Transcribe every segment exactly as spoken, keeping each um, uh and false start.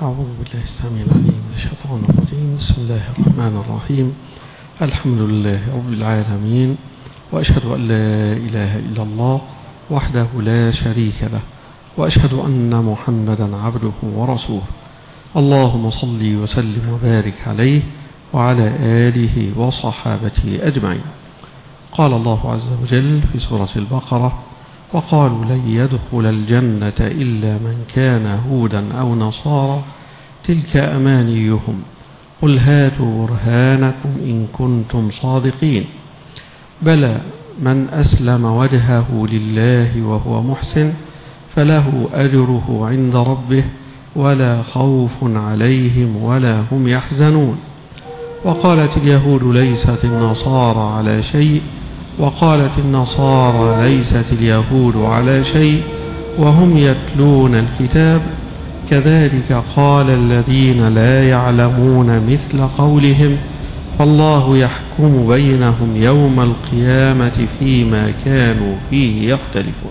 أعوذ بالله السميع العليم من الشيطان الرجيم. بسم الله الرحمن الرحيم. الحمد لله رب العالمين، وأشهد أن لا إله إلا الله وحده لا شريك له، وأشهد أن محمدا عبده ورسوله. اللهم صل وسلم وبارك عليه وعلى آله وصحابته أجمعين. قال الله عز وجل في سورة البقرة: وقالوا لن يدخل الجنة إلا من كان هودا أو نصارى تلك أمانيهم قل هاتوا برهانكم إن كنتم صادقين بلى من أسلم وجهه لله وهو محسن فله أجره عند ربه ولا خوف عليهم ولا هم يحزنون. وقالت اليهود ليست النصارى على شيء وقالت النصارى ليست اليهود على شيء وهم يتلون الكتاب كذلك قال الذين لا يعلمون مثل قولهم فالله يحكم بينهم يوم القيامة فيما كانوا فيه يختلفون.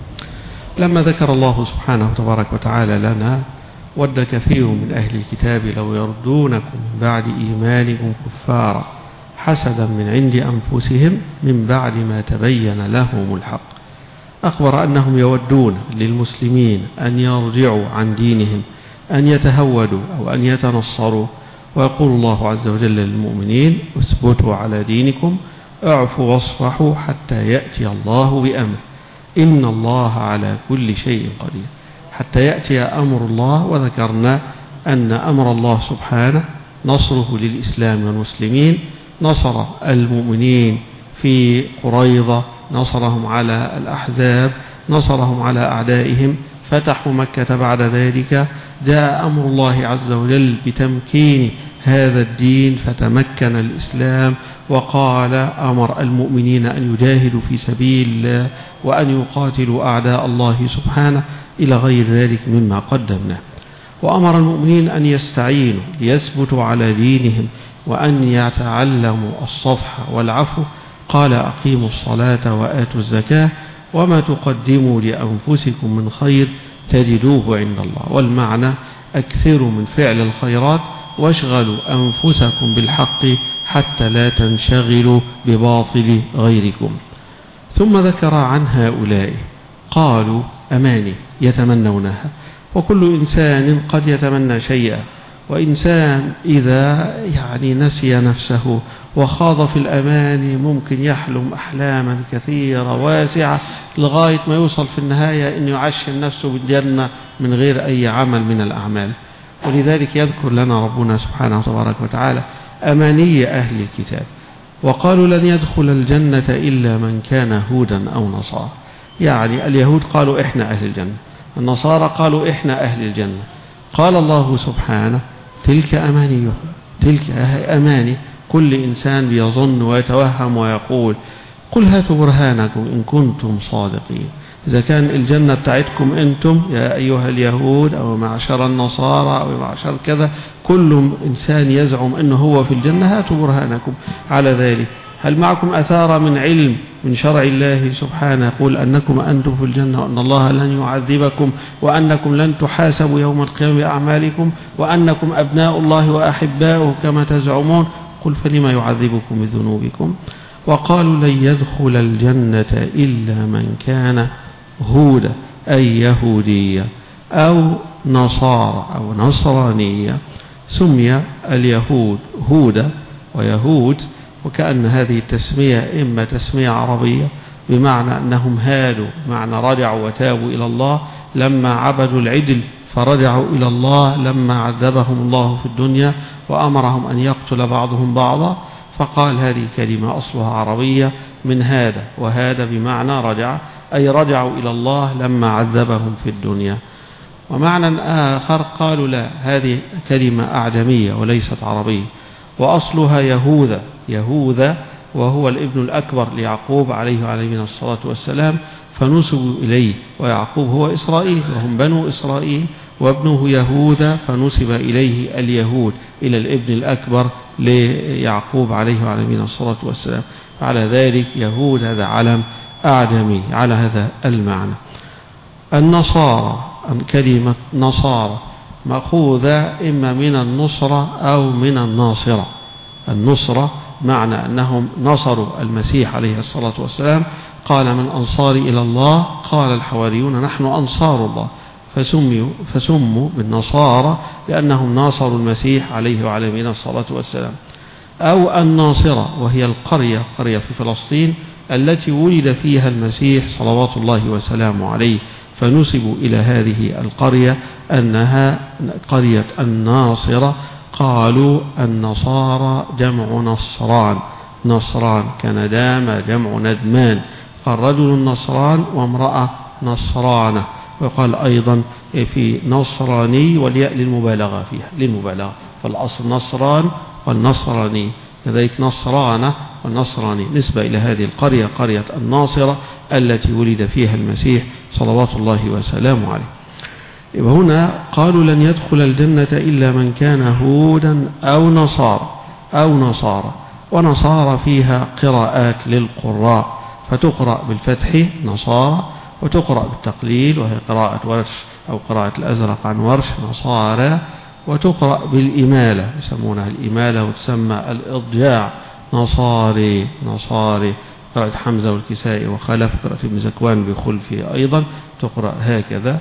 لما ذكر الله سبحانه تبارك وتعالى لنا ود كثير من أهل الكتاب لو يردونكم بعد إيمانكم كفارا حسدا من عند أنفسهم من بعد ما تبين لهم الحق، أخبر أنهم يودون للمسلمين أن يرجعوا عن دينهم، أن يتهودوا أو أن يتنصروا، ويقول الله عز وجل للمؤمنين: اثبتوا على دينكم، اعفوا واصفحوا حتى يأتي الله بأمره، إن الله على كل شيء قدير. حتى يأتي أمر الله، وذكرنا أن أمر الله سبحانه نصره للإسلام والمسلمين، نصر المؤمنين في قريظة، نصرهم على الأحزاب، نصرهم على أعدائهم، فتحوا مكة بعد ذلك. جاء أمر الله عز وجل بتمكين هذا الدين فتمكن الإسلام، وقال أمر المؤمنين أن يجاهدوا في سبيل الله وأن يقاتلوا أعداء الله سبحانه إلى غير ذلك مما قدمناه. وأمر المؤمنين أن يستعينوا ليثبتوا على دينهم وأن يتعلموا الصفح والعفو، قال: أقيموا الصلاة وآتوا الزكاة وما تقدموا لأنفسكم من خير تجدوه عند الله. والمعنى: أكثروا من فعل الخيرات واشغلوا أنفسكم بالحق حتى لا تنشغلوا بباطل غيركم. ثم ذكر عن هؤلاء قالوا أماني يتمنونها، وكل إنسان قد يتمنى شيئا، وإنسان إذا يعني نسي نفسه وخاض في الأماني ممكن يحلم أحلاما كثيرة واسعة لغاية ما يوصل في النهاية أن يعشم نفسه بالجنة من غير أي عمل من الأعمال. ولذلك يذكر لنا ربنا سبحانه وتبارك وتعالى أماني أهل الكتاب. وقالوا لن يدخل الجنة إلا من كان هودا أو نصارى، يعني اليهود قالوا إحنا أهل الجنة، النصارى قالوا إحنا أهل الجنة. قال الله سبحانه: تلك أمانيهم، تلك أماني كل إنسان بيظن ويتوهم ويقول. قل هاتوا برهانكم إن كنتم صادقين. إذا كان الجنة بتاعتكم أنتم يا أيها اليهود أو معشر النصارى أو معشر كذا، كل إنسان يزعم أنه هو في الجنة، هاتوا برهانكم على ذلك. هل معكم أثار من علم من شرع الله سبحانه يقول أنكم أنتم في الجنة وأن الله لن يعذبكم وأنكم لن تحاسبوا يوم القيامة بأعمالكم وأنكم أبناء الله وأحباؤه كما تزعمون؟ قل فلما يعذبكم بذنوبكم. وقالوا لن يدخل الجنة إلا من كان هودا أي يهودية أو نصارى أو نصرانية. سمي اليهود هودا ويهود، وكأن هذه التسمية إما تسمية عربية بمعنى أنهم هادوا، معنى رجعوا وتابوا إلى الله لما عبدوا العجل، فرجعوا إلى الله لما عذبهم الله في الدنيا وأمرهم أن يقتل بعضهم بعضا، فقال هذه كلمة أصلها عربية من هذا، وهذا بمعنى رجع، أي رجعوا إلى الله لما عذبهم في الدنيا. ومعنى آخر قالوا لا، هذه كلمة أعجمية وليست عربية، وأصلها يهوذا، يهوذا وهو الابن الأكبر ليعقوب عليه وعليه الصلاة والسلام، فنسبوا إليه، ويعقوب هو إسرائيل وهم بنو إسرائيل، وابنه يهوذا فنسب إليه اليهود إلى الابن الأكبر ليعقوب عليه وعليه الصلاة والسلام. على ذلك يهود هذا علم أعجمي على هذا المعنى. النصارى، كلمة نصارى مأخوذة إما من النصرة أو من الناصرة. النصرة معنى أنهم نصروا المسيح عليه الصلاة والسلام، قال من أنصاري إلى الله؟ قال الحواريون نحن أنصار الله، فسموا, فسموا بالنصارى لأنهم ناصروا المسيح عليه وعلى نبينا الصلاة والسلام. أو الناصرة وهي القرية، قرية في فلسطين التي ولد فيها المسيح صلوات الله وسلامه عليه، فنسبوا إلى هذه القرية أنها قرية الناصرة. قالوا النصارى جمع نصران، نصران كندام جمع ندمان، قال رجل نصران وامرأة نصرانة. وقال أيضا في نصراني والياء للمبالغة فيها، للمبالغة، فالأصل نصران والنصراني، كذلك نصرانة والنصراني، نسبة إلى هذه القرية قرية الناصرة التي ولد فيها المسيح صلوات الله وسلامه عليه. وهنا قالوا لن يدخل الجنة إلا من كان هودا أو نصارى أو نصارى، ونصارى فيها قراءات للقراء، فتقرأ بالفتح نصارى، وتقرأ بالتقليل وهي قراءة ورش أو قراءة الأزرق عن ورش نصارى، وتقرأ بالإمالة يسمونها الإمالة، وتسمى الإضجاع نصاري نصاري، قراءة حمزة والكسائي وخلف، قراءة ابن زكوان بخلفه أيضا تقرأ هكذا.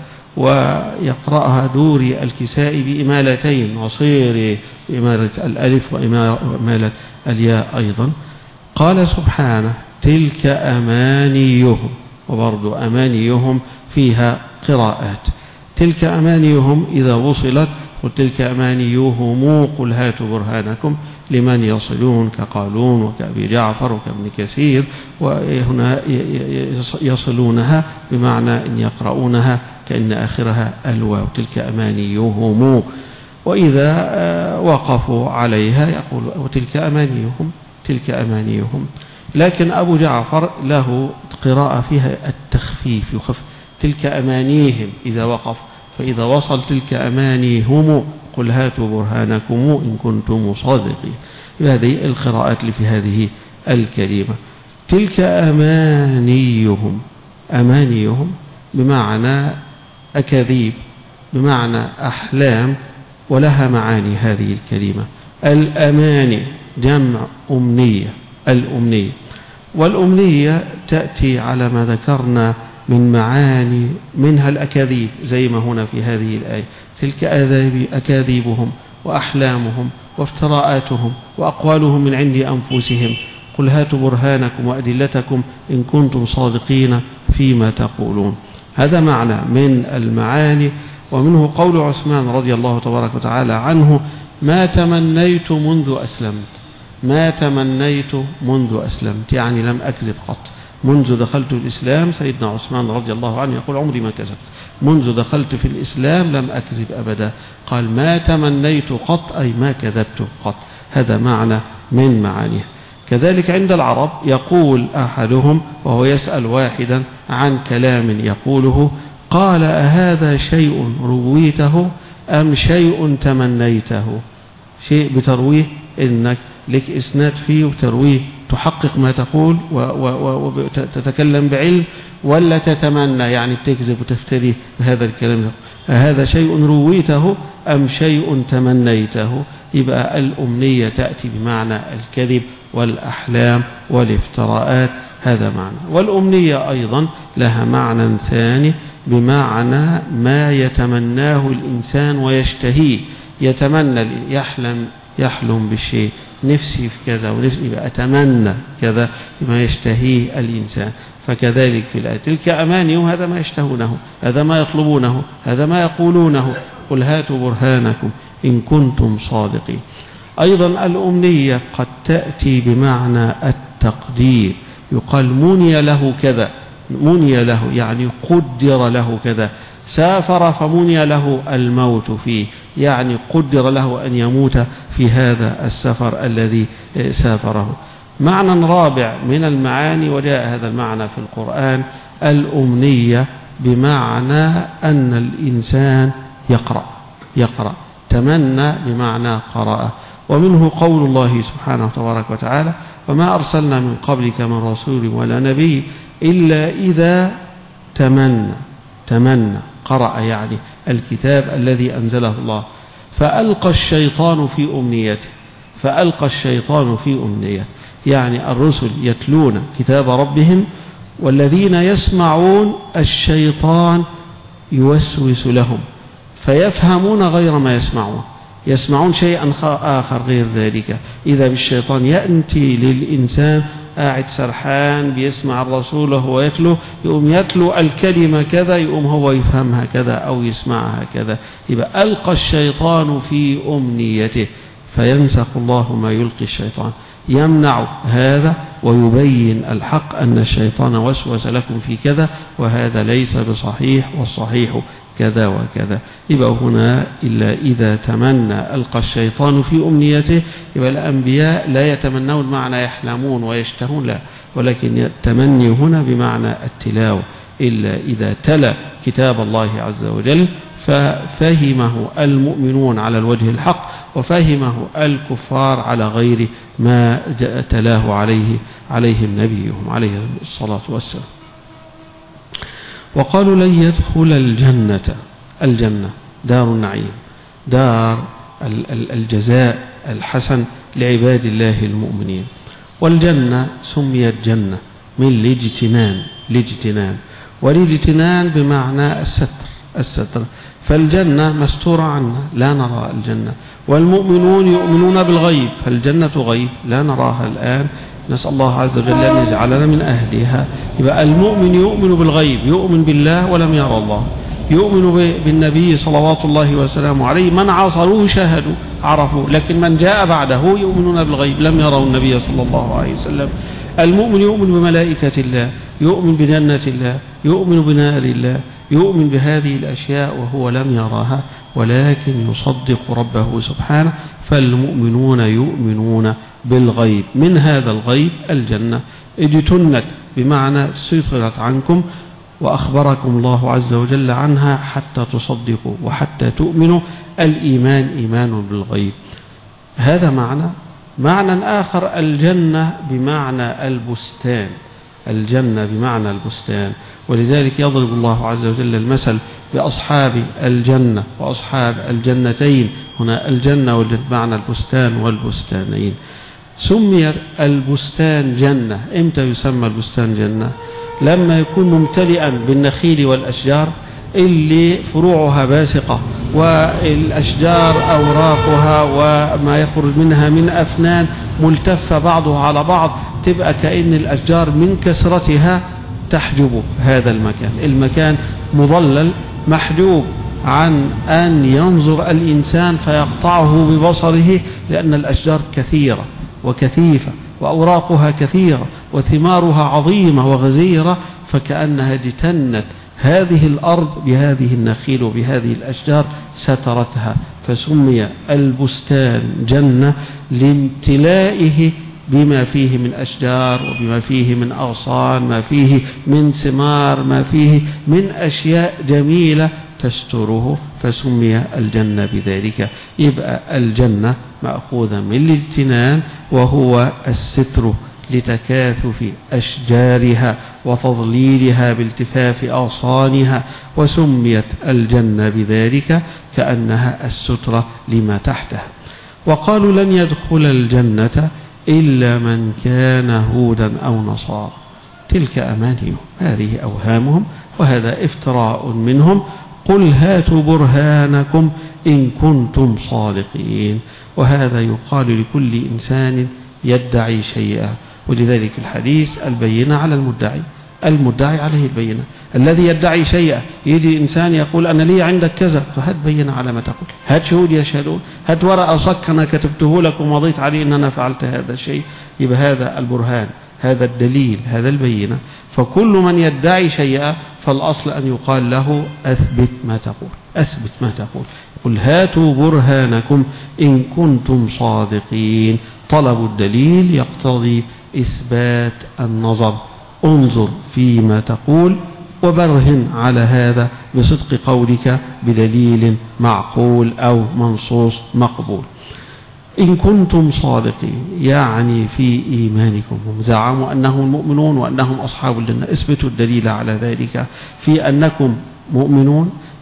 ويقرأها دوري الكسائي بإمالتين، نصيري بإمالة الألف وإمالة الياء أيضا. قال سبحانه تلك أمانيهم، وبرضو أمانيهم فيها قراءات. تلك أمانيهم إذا وصلت قل تلك أمانيهم قل هاتوا برهانكم لمن يصلون كقالون وكأبي جعفر وكابن كثير، وهنا يصلونها بمعنى أن يقرؤونها كأن آخرها الواو، تلك أمانيهم. وإذا وقفوا عليها يقول وتلك أمانيهم، تلك أمانيهم. لكن أبو جعفر له قراءة فيها التخفيف، يخف تلك أمانيهم إذا وقف، فإذا وصل تلك أمانيهم قل هاتوا برهانكم إن كنتم صادقين. هذه القراءات اللي في هذه الكلمة. تلك أمانيهم، أمانيهم بمعنى أكاذيب، بمعنى أحلام، ولها معاني هذه الكلمة. الأماني جمع أمنية، الأمنية، والأمنية تأتي على ما ذكرنا من معاني، منها الأكاذيب زي ما هنا في هذه الآية، تلك أكاذيبهم وأحلامهم وافتراءاتهم وأقوالهم من عند أنفسهم قل هاتوا برهانكم وأدلتكم إن كنتم صادقين فيما تقولون. هذا معنى من المعاني. ومنه قول عثمان رضي الله تبارك وتعالى عنه ما تمنيت منذ أسلمت، ما تمنيت منذ أسلمت، يعني لم أكذب قط. منذ دخلت الإسلام، سيدنا عثمان رضي الله عنه يقول عمري ما كذبت، منذ دخلت في الإسلام لم أكذب أبدا. قال ما تمنيت قط أي ما كذبت قط، هذا معنى من معانيه. كذلك عند العرب يقول أحدهم وهو يسأل واحدا عن كلام يقوله قال أهذا شيء رويته أم شيء تمنيته؟ شيء بترويه إنك لك إسناد فيه وترويه تحقق ما تقول وتتكلم بعلم، ولا تتمنى يعني بتكذب وتفتري هذا الكلام؟ هذا شيء رويته أم شيء تمنيته؟ يبقى الأمنية تأتي بمعنى الكذب والأحلام والافتراءات، هذا معنى. والأمنية أيضا لها معنى ثاني بمعنى ما يتمناه الإنسان ويشتهيه، يتمنى يحلم يحلم بالشيء، نفسي في كذا ونفسي يبقى أتمنى كذا ما يشتهيه الإنسان. فكذلك في الآية تلك أمانيهم، هذا ما يشتهونه، هذا ما يطلبونه، هذا ما يقولونه قل هاتوا برهانكم إن كنتم صادقين. أيضا الأمنية قد تأتي بمعنى التقدير، يقال مني له كذا، مني له يعني قدر له كذا، سافر فمني له الموت فيه، يعني قدر له أن يموت في هذا السفر الذي سافره. معنى رابع من المعاني، وجاء هذا المعنى في القرآن، الأمنية بمعنى أن الإنسان يقرأ، يقرأ، تمنى بمعنى قرأ. ومنه قول الله سبحانه تبارك وتعالى وما أرسلنا من قبلك من رسول ولا نبي إلا إذا تمنى، تمنى قرأ يعني الكتاب الذي أنزله الله. فألقى الشيطان في أمنيته فألقى الشيطان في أمنيته يعني الرسل يتلون كتاب ربهم، والذين يسمعون الشيطان يوسوس لهم فيفهمون غير ما يسمعون، يسمعون شيئا آخر غير ذلك. إذا بالشيطان يأتي للإنسان قاعد سرحان بيسمع الرسول وهو يتلو، يقوم يتلو الكلمة كذا، يقوم هو يفهمها كذا أو يسمعها كذا. يبقى ألقى الشيطان في أمنيته فينسخ الله ما يلقي الشيطان، يمنع هذا ويبين الحق أن الشيطان وسوس لكم في كذا وهذا ليس بصحيح والصحيح كذا وكذا. يبقى هنا إلا إذا تمنى ألقى الشيطان في أمنيته. يبقى الأنبياء لا يتمنون معنى يحلمون ويشتهون، لا، ولكن التمني هنا بمعنى التلاوة. إلا إذا تلا كتاب الله عز وجل ففهمه المؤمنون على الوجه الحق وفهمه الكفار على غير ما تلاه عليه عليهم نبيهم عليه الصلاة والسلام. وقالوا لن يدخل الجنة الجنة دار النعيم، دار الجزاء الحسن لعباد الله المؤمنين. والجنة سميت جنة من الاجتنان الاجتنان والاجتنان بمعنى الستر الستر فالجنة مستورة عنا لا نرى الجنة، والمؤمنون يؤمنون بالغيب، فالجنة غيب لا نراها الآن، نسأل الله عز وجل أن يجعلنا من أهلها. يبقى المؤمن يؤمن بالغيب، يؤمن بالله ولم يرى الله، يؤمن بالنبي صلوات الله وسلامه عليه، من عاصروه شاهدوا عرفوا، لكن من جاء بعده يؤمنون بالغيب لم يروا النبي صلى الله عليه وسلم. المؤمن يؤمن بملائكة الله، يؤمن بجنة الله، يؤمن بنار الله، يؤمن بهذه الأشياء وهو لم يراها ولكن يصدق ربه سبحانه. فالمؤمنون يؤمنون بالغيب، من هذا الغيب الجنة اجتنت بمعنى سيطرت عنكم وأخبركم الله عز وجل عنها حتى تصدقوا وحتى تؤمنوا. الإيمان إيمان بالغيب، هذا معنى. معنى آخر الجنة بمعنى البستان، الجنة بمعنى البستان، ولذلك يضرب الله عز وجل المثل بأصحاب الجنة وأصحاب الجنتين. هنا الجنة والجنة بمعنى البستان والبستانين. سمي البستان جنة. إمتى يسمى البستان جنة؟ لما يكون ممتلئا بالنخيل والأشجار اللي فروعها باسقة والأشجار أوراقها وما يخرج منها من أفنان ملتفة بعضها على بعض، تبقى كأن الأشجار من كثرتها تحجب هذا المكان، المكان مظلل محجوب عن أن ينظر الإنسان فيقطعه ببصره، لأن الأشجار كثيرة وكثيفة وأوراقها كثيرة وثمارها عظيمة وغزيرة، فكأنها اجتنت هذه الأرض بهذه النخيل وبهذه الأشجار سترتها. فسمي البستان جنة لامتلائه بما فيه من أشجار وبما فيه من أغصان، ما فيه من ثمار، ما فيه من أشياء جميلة تستره، فسمي الجنة بذلك. يبقى الجنة مأخوذة من الاجتنان وهو الستر لتكاثف أشجارها وتضليلها بالتفاف أغصانها، وسميت الجنة بذلك كأنها السترة لما تحتها. وقالوا لن يدخل الجنة إلا من كان هودا أو نصارى، تلك أمانيهم، هذه أوهامهم وهذا افتراء منهم. قل هاتوا برهانكم إن كنتم صادقين. وهذا يقال لكل إنسان يدعي شيئا، ولذلك الحديث البينة على المدعي، المدعي عليه البينة. الذي يدعي شيئا، يجي إنسان يقول أنا لي عندك كذا، فهات بينة على ما تقول، هات شهود يشهدون، هات ورقة صك أنا كتبته لكم ومضيت عليه أن أنا فعلت هذا الشيء. يبقى هذا البرهان، هذا الدليل، هذا البينة. فكل من يدعي شيئا فالأصل أن يقال له أثبت ما تقول، أثبت ما تقول. قل هاتوا برهانكم إن كنتم صادقين. طلب الدليل يقتضي إثبات النظر، انظر فيما تقول وبرهن على هذا بصدق قولك بدليل معقول أو منصوص مقبول. إن كنتم صادقين يعني في إيمانكم، هم زعموا أنهم المؤمنون وأنهم أصحاب الجنة، اثبتوا الدليل على ذلك في أنكم مؤمنون،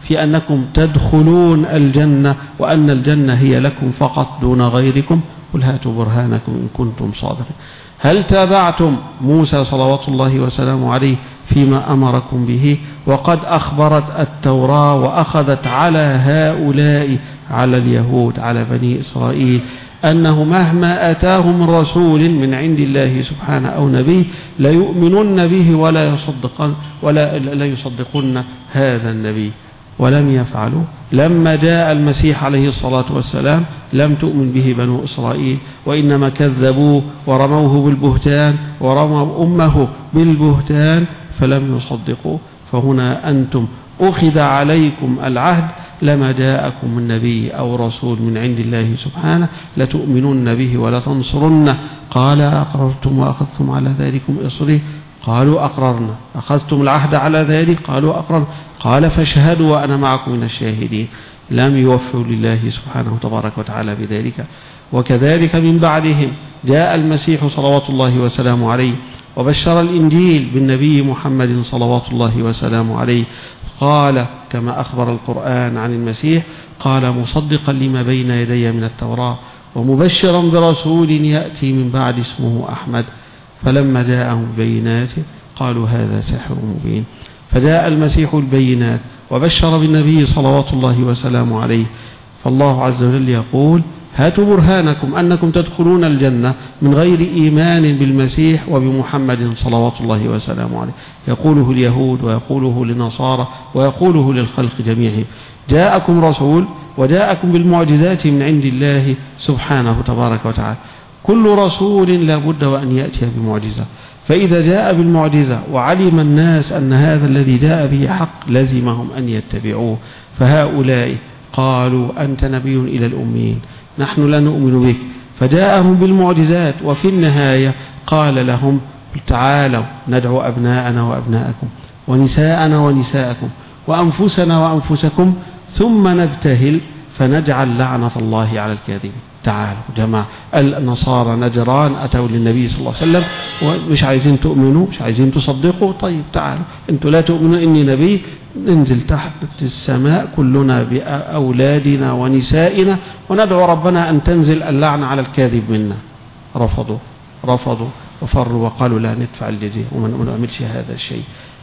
في أنكم تدخلون الجنة وأن الجنة هي لكم فقط دون غيركم؟ قل هاتوا برهانكم إن كنتم صادقين. هل تابعتم موسى صلوات الله وسلامه عليه فيما أمركم به؟ وقد أخبرت التوراة وأخذت على هؤلاء، على اليهود، على بني إسرائيل، أنه مهما أتاهم من رسول من عند الله سبحانه أو نبي ليؤمنون به ولا يصدقون ولا لا يصدقون هذا النبي، ولم يفعلوا. لما جاء المسيح عليه الصلاة والسلام لم تؤمن به بنو إسرائيل، وإنما كذبوه ورموه بالبهتان ورموا أمه بالبهتان فلم يصدقوا. فهنا أنتم أخذ عليكم العهد، لما جاءكم من نبي أو رسول من عند الله سبحانه لتؤمنون به ولا تنصرنه. قال أقررتم وأخذتم على ذلكم إصري؟ قالوا أقررنا. أخذتم العهد على ذلك؟ قالوا أقررنا. قال فاشهدوا وأنا معكم من الشاهدين. لم يوفوا لله سبحانه تبارك وتعالى بذلك. وكذلك من بعدهم جاء المسيح صلوات الله وسلامه عليه وبشر الإنجيل بالنبي محمد صلوات الله وسلامه عليه. قال كما أخبر القرآن عن المسيح، قال مصدقا لما بين يدي من التوراة ومبشرا برسول يأتي من بعد اسمه أحمد. فلما جاءهم البينات قالوا هذا سحر مبين. فجاء المسيح البينات وبشر بالنبي صلوات الله وسلامه عليه. فالله عز وجل يقول هاتوا برهانكم أنكم تدخلون الجنة من غير إيمان بالمسيح وبمحمد صلوات الله وسلامه عليه. يقوله اليهود ويقوله للنصارى ويقوله للخلق جميعهم. جاءكم رسول وجاءكم بالمعجزات من عند الله سبحانه تبارك وتعالى. كل رسول لا بد وأن يأتي بمعجزة، فإذا جاء بالمعجزة وعلم الناس أن هذا الذي جاء به حق لزمهم أن يتبعوه. فهؤلاء قالوا أنت نبي إلى الأمين، نحن لا نؤمن بك. فجاءهم بالمعجزات، وفي النهاية قال لهم تعالوا ندعو أبناءنا وأبناءكم ونساءنا ونساءكم وأنفسنا وأنفسكم ثم نبتهل فنجعل لعنة الله على الكاذبين. تعالوا جماعة النصارى نجران أتوا للنبي صلى الله عليه وسلم ومش عايزين تؤمنوا، مش عايزين تصدقوا. طيب تعالوا أنتوا لا تؤمنوا إني نبي، ننزل تحت السماء كلنا بأولادنا ونسائنا وندعو ربنا أن تنزل اللعنة على الكاذب منا. رفضوا رفضوا وفروا وقالوا لا ندفع الجزية وما نعملش هذا الشيء.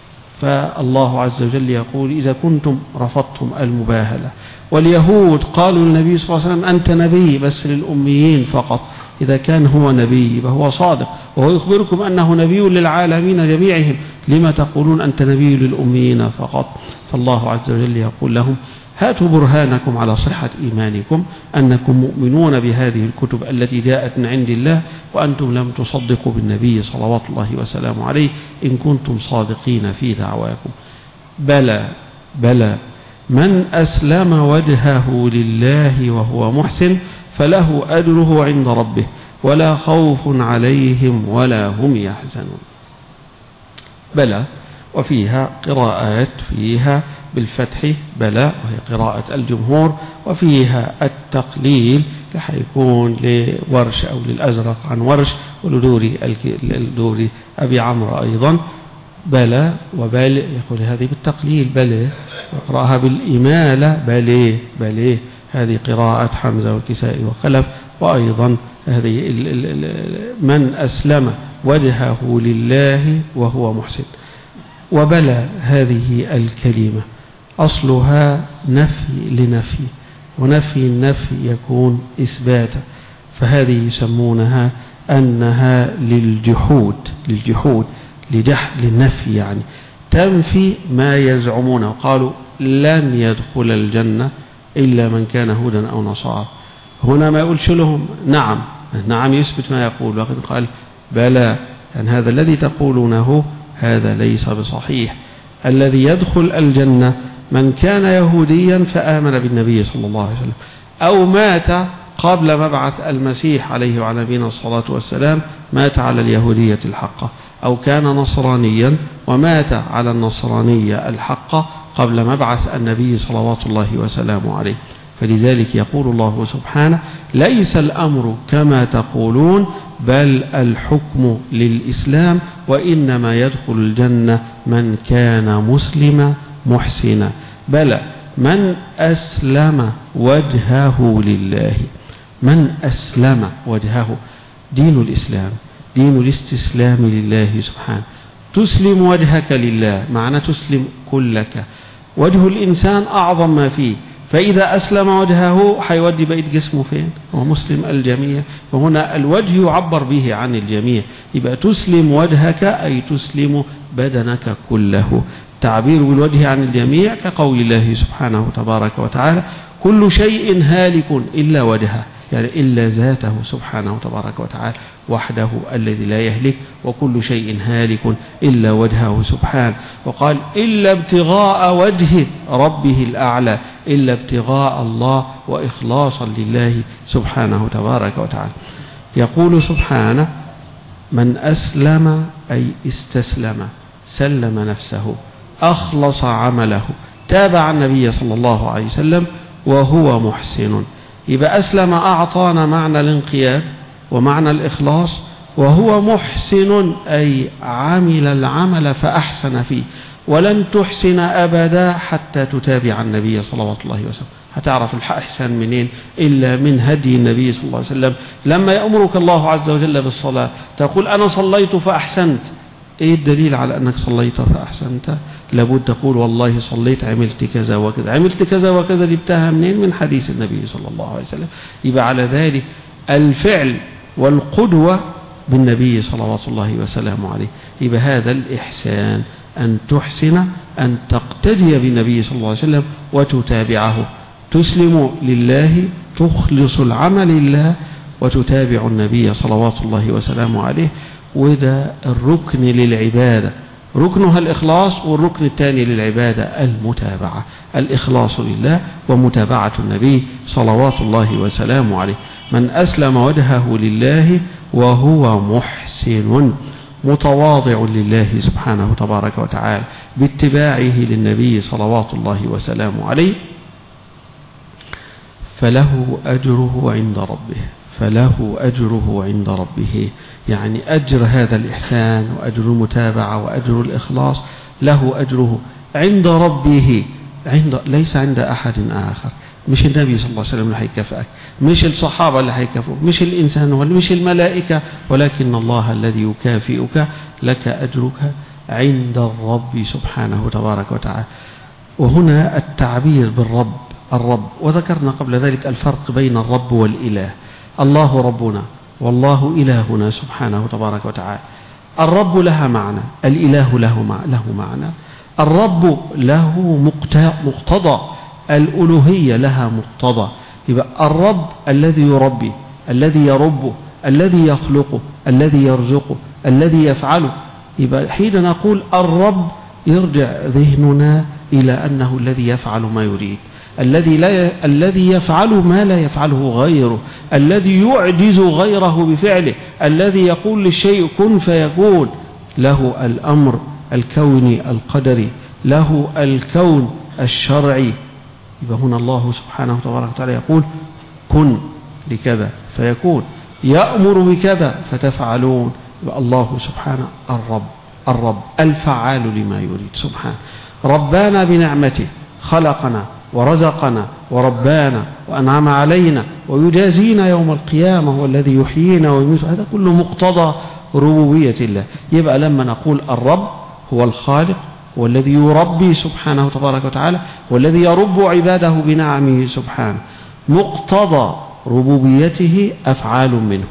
فالله عز وجل يقول إذا كنتم رفضتم المباهلة، واليهود قالوا للنبي صلى الله عليه وسلم أنت نبي بس للأميين فقط، إذا كان هو نبي فهو صادق وهو يخبركم أنه نبي للعالمين جميعهم، لما تقولون أنت نبي للأميين فقط؟ فالله عز وجل يقول لهم هاتوا برهانكم على صحة إيمانكم أنكم مؤمنون بهذه الكتب التي جاءت من عند الله وأنتم لم تصدقوا بالنبي صلوات الله وسلامه عليه إن كنتم صادقين في دعواكم. بلى بلى من أسلم وجهه لله وهو محسن فله أجره عند ربه ولا خوف عليهم ولا هم يحزنون. بلى، وفيها قراءات فيها بالفتح بلى وهي قراءة الجمهور، وفيها التقليل حيكون لورش أو للأزرق عن ورش ولدوري الدوري أبي عمرو أيضا. بلى وبال يقول هذه بالتقليل بلى، وقرأها بالإمالة بلى بلى، هذه قراءة حمزة والكسائي وخلف. وأيضا هذه من أسلم وجهه لله وهو محسن. وبلى هذه الكلمة أصلها نفي لنفي، ونفي النفي يكون إثباتا، فهذه يسمونها أنها للجحود للجحود لجحد للنفي، يعني تنفي ما يزعمونه. قالوا لن يدخل الجنة إلا من كان هودا أو نصارى. هنا ما يقولش لهم نعم نعم يثبت ما يقول، لكن قال بلى، يعني هذا الذي تقولونه هذا ليس بصحيح. الذي يدخل الجنة من كان يهوديا فآمن بالنبي صلى الله عليه وسلم أو مات قبل مبعث المسيح عليه وعلى نبينا الصلاة والسلام، مات على اليهودية الحقة، أو كان نصرانيا ومات على النصرانية الحقة قبل مبعث النبي صلوات الله وسلامه عليه. فلذلك يقول الله سبحانه ليس الأمر كما تقولون بل الحكم للإسلام وإنما يدخل الجنة من كان مسلما محسنا. بلى، من أسلم وجهه لله، من أسلم وجهه، دين الإسلام دين الاستسلام لله سبحانه. تسلم وجهك لله معنى تسلم كلك. وجه الإنسان أعظم ما فيه، فإذا أسلم وجهه حيودي بقية جسمه فين؟ هو مسلم الجميع، وهنا الوجه يعبر به عن الجميع. يبقى تسلم وجهك أي تسلم بدنك كله. تعبير بالوجه عن الجميع كقول الله سبحانه تبارك وتعالى: كل شيء هالك إلا وجهه، يعني إلا ذاته سبحانه تبارك وتعالى وحده الذي لا يهلك، وكل شيء هالك إلا وجهه سبحانه. وقال: إلا ابتغاء وجه ربه الأعلى، إلا ابتغاء الله وإخلاصا لله سبحانه تبارك وتعالى. يقول سبحانه: من أسلم أي استسلم، سلم نفسه، أخلص عمله، تابع النبي صلى الله عليه وسلم وهو محسن. يبقى أسلم أعطانا معنى الانقياد ومعنى الإخلاص، وهو محسن أي عمل العمل فأحسن فيه. ولن تحسن أبدا حتى تتابع النبي صلى الله عليه وسلم. هتعرف الإحسان منين؟ إلا من هدي النبي صلى الله عليه وسلم. لما يأمرك الله عز وجل بالصلاة تقول: أنا صليت فأحسنت. إيه الدليل على أنك صليت فأحسنت؟ لابد تقول: والله صليت، عملت كذا وكذا، عملت كذا وكذا. جبتها منين؟ من حديث النبي صلى الله عليه وسلم. يبقى على ذلك الفعل والقدوة بالنبي صلوات الله وسلامه عليه. يبقى هذا الإحسان، أن تحسن، أن تقتدي بالنبي صلى الله عليه وسلم وتتابعه، تسلم لله، تخلص العمل لله، وتتابع النبي صلوات الله وسلامه عليه. وده الركن للعبادة، ركنها الإخلاص، والركن الثاني للعبادة المتابعة، الإخلاص لله ومتابعة النبي صلوات الله وسلامه عليه. من أسلم وجهه لله وهو محسن، متواضع لله سبحانه تبارك وتعالى باتباعه للنبي صلوات الله وسلامه عليه، فله أجره عند ربه، فله أجره عند ربه. يعني أجر هذا الإحسان وأجر المتابعة وأجر الإخلاص له أجره عند ربه، عند ليس عند أحد آخر. مش النبي صلى الله عليه وسلم اللي هيكافئك، مش الصحابة اللي هيكافئوك، مش الإنسان ولا مش الملائكة، ولكن الله الذي يكافئك. لك أجرك عند الرب سبحانه تبارك وتعالى. وهنا التعبير بالرب، الرب، وذكرنا قبل ذلك الفرق بين الرب والإله. الله ربنا والله إلهنا سبحانه تبارك وتعالى. الرب لها معنى، الإله له له معنى. الرب له مقتضى، الألوهية لها مقتضى. يبقى الرب الذي يربي، الذي يربه، الذي يخلقه، الذي يرزقه، الذي يفعله. يبقى حين نقول الرب يرجع ذهننا إلى أنه الذي يفعل ما يريد، الذي لا ي... الذي يفعل ما لا يفعله غيره، الذي يعجز غيره بفعله، الذي يقول للشيء كن فيكون. له الأمر الكوني القدري، له الكون الشرعي. يبقى هنا الله سبحانه وتعالى يقول كن لكذا فيكون، يأمر بكذا فتفعلون. يبقى الله سبحانه الرب، الرب الفعال لما يريد سبحانه. ربنا بنعمته، خلقنا ورزقنا وربانا وأنعم علينا ويجازينا يوم القيامة، والذي يحيينا ويميت. هذا كله مقتضى ربوبية الله. يبقى لما نقول الرب هو الخالق والذي يربي سبحانه تبارك وتعالى، والذي يرب عباده بنعمه سبحانه، مقتضى ربوبيته أفعال منه.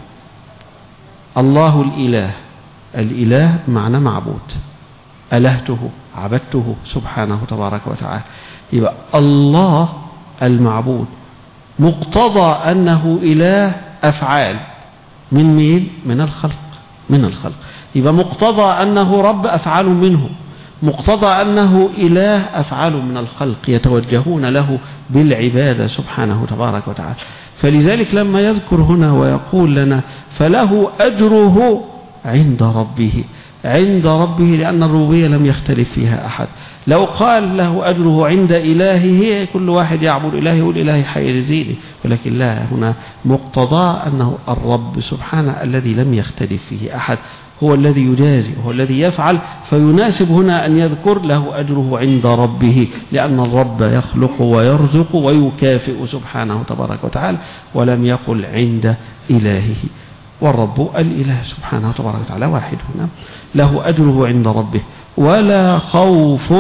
الله الإله، الإله معنى معبود، ألهته عبدته سبحانه تبارك وتعالى. يبقى الله المعبود مقتضى أنه إله أفعال من مين؟ من الخلق، من الخلق. يبقى مقتضى أنه رب أفعال منه، مقتضى أنه إله أفعال من الخلق يتوجهون له بالعبادة سبحانه تبارك وتعالى. فلذلك لما يذكر هنا ويقول لنا فله أجره عند ربه، عند ربه لأن الربوبية لم يختلف فيها أحد. لو قال له أجره عند إلهه كل واحد يعبد إلهه يقول إلهي حيرزيني، ولكن لا، هنا مقتضى أنه الرب سبحانه الذي لم يختلف فيه أحد هو الذي يجازي، هو الذي يفعل، فيناسب هنا أن يذكر له أجره عند ربه، لأن الرب يخلق ويرزق ويكافئ سبحانه تبارك وتعالى، ولم يقل عند إلهه. والرب الإله سبحانه تبارك وتعالى واحد هنا، له أجره عند ربه ولا خوف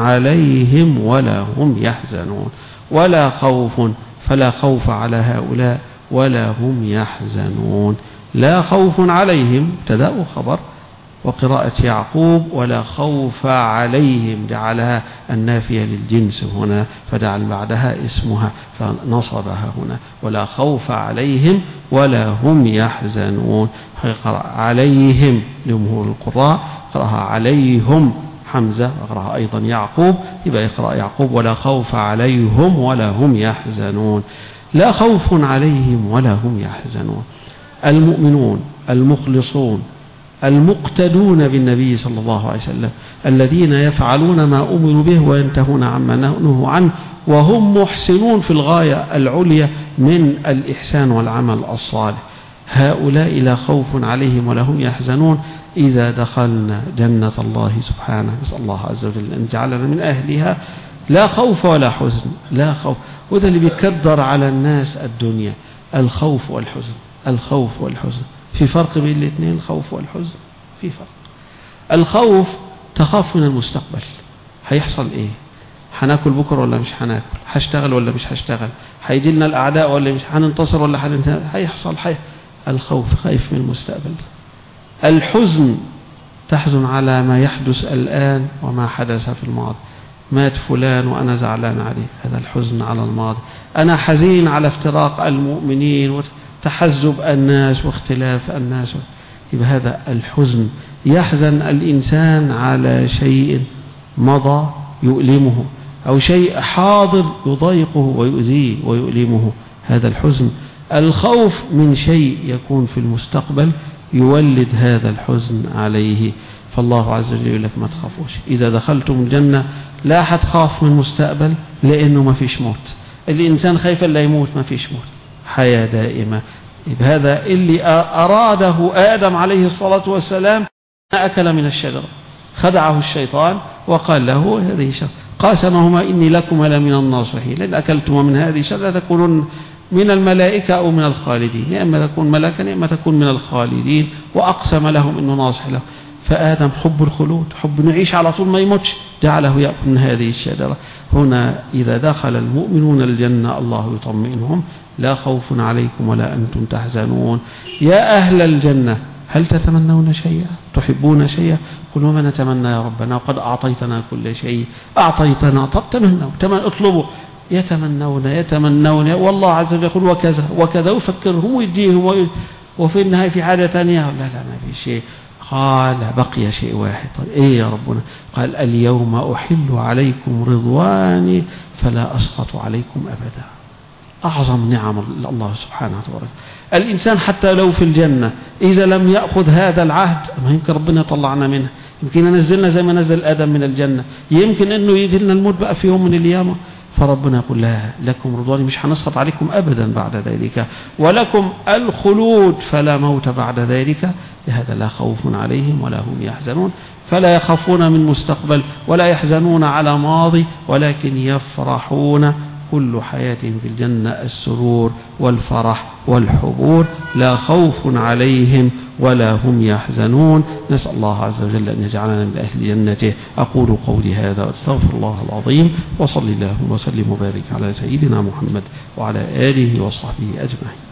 عليهم ولا هم يحزنون. ولا خوف، فلا خوف على هؤلاء ولا هم يحزنون. لا خوف عليهم ابتدأ خبر، وقراءة يعقوب ولا خوف عليهم جعلها النافية للجنس هنا فجعل بعدها اسمها فنصبها هنا. ولا خوف عليهم ولا هم يحزنون. قرأ عليهم جمهور القراء، قرأها عليهم حمزة، وقرأها أيضا يعقوب، يبقى يقرأ يعقوب ولا خوف عليهم ولا هم يحزنون. لا خوف عليهم ولا هم يحزنون. المؤمنون المخلصون المقتدون بالنبي صلى الله عليه وسلم الذين يفعلون ما أمروا به وينتهون عما نهوا عنه وهم محسنون في الغاية العليا من الإحسان والعمل الصالح، هؤلاء لا خوف عليهم ولا هم يحزنون إذا دخلنا جنة الله سبحانه. نسأل الله عز وجل أن يجعلنا من أهلها. لا خوف ولا حزن، لا خوف، وده اللي بيكدر على الناس الدنيا، الخوف والحزن. الخوف والحزن في فرق بين الاثنين، الخوف والحزن في فرق. الخوف تخاف من المستقبل، هيحصل ايه، هناكل بكره ولا مش هناكل، هشتغل ولا مش هشتغل، هيجي لنا الاعداء ولا مش هننتصر ولا هننتصر، هيحصل حي. الخوف خايف من المستقبل. الحزن تحزن على ما يحدث الآن وما حدث في الماضي، مات فلان وأنا زعلان عليه، هذا الحزن على الماضي. أنا حزين على افتراق المؤمنين وتحزب الناس واختلاف الناس، يبقى هذا الحزن. يحزن الإنسان على شيء مضى يؤلمه أو شيء حاضر يضايقه ويؤذيه ويؤلمه، هذا الحزن. الخوف من شيء يكون في المستقبل يولد هذا الحزن عليه. فالله عز وجل يقول لك ما تخافوش، إذا دخلتم الجنة لا هتخاف من المستقبل لأنه ما فيش موت. الإنسان خايف لا يموت، ما فيش موت، حياة دائمة. هذا اللي أراده آدم عليه الصلاة والسلام، أكل من الشجرة، خدعه الشيطان وقال له هذه شجرة، قاسمهما إني لكما لمن الناصحين، لأن أكلتما من هذه الشجرة تكونون من الملائكة أو من الخالدين، يا إما تكون ملكا يا إما تكون من الخالدين، وأقسم لهم إنه ناصح له. فآدم حب الخلود، حب نعيش على طول ما يموتش، جعله يأكل من هذه الشجرة. هنا إذا دخل المؤمنون الجنة الله يطمئنهم، لا خوف عليكم ولا أنتم تحزنون. يا أهل الجنة هل تتمنون شيئا، تحبون شيئا؟ قلوا ما نتمنى يا ربنا وقد أعطيتنا كل شيء، أعطيتنا، طب تمنوا، تمنوا اطلبوا. يتمنون يتمنون والله عز وجل يقول وكذا وكذا، ويفكرهم ويديهم، وفي النهاية في حاجة ثانية لا لا ما في شيء. قال بقي شيء واحد، طيب إيه يا ربنا؟ قال اليوم أحل عليكم رضواني فلا أسخط عليكم أبدا. أعظم نعم الله سبحانه وتعالى. الإنسان حتى لو في الجنة إذا لم يأخذ هذا العهد ما يمكن ربنا يطلعنا منه، يمكن ينزلنا زي ما نزل آدم من الجنة، يمكن أنه يجي لنا الموت بقى في يوم من الأيام، فربنا يقول لا لكم رضواني، مش هنسخط عليكم أبدا بعد ذلك، ولكم الخلود فلا موت بعد ذلك. لهذا لا خوف عليهم ولا هم يحزنون، فلا يخافون من مستقبل ولا يحزنون على ماضي، ولكن يفرحون. كل حياتهم في الجنة السرور والفرح والحبور، لا خوف عليهم ولا هم يحزنون. نسأل الله عز وجل أن يجعلنا من أهل جنته. أقول قولي هذا وأستغفر الله العظيم، وصلي الله وسلم وبارك على سيدنا محمد وعلى آله وصحبه أجمعين.